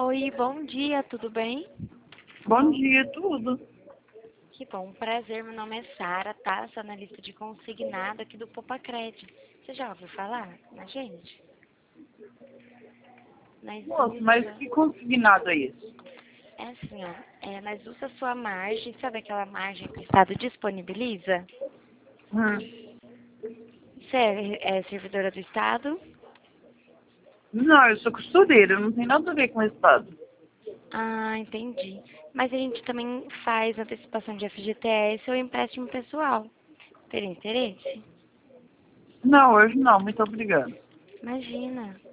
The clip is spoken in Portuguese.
Oi, bom dia, tudo bem? Bom dia, tudo. Que bom, prazer, meu nome é Sara, tá? Sou analista de consignado aqui do Popacred. Você já ouviu falar na gente? Nós Moço, mas usa, que consignado é esse? é assim, ó, nós usa a sua margem, sabe aquela margem que o Estado disponibiliza? Você é servidora do Estado? Não, eu sou costureira, não tem nada a ver com o Estado. Ah, entendi. Mas a gente também faz antecipação de FGTS ou empréstimo pessoal. Teria interesse? Não, hoje não, muito obrigada. Imagina.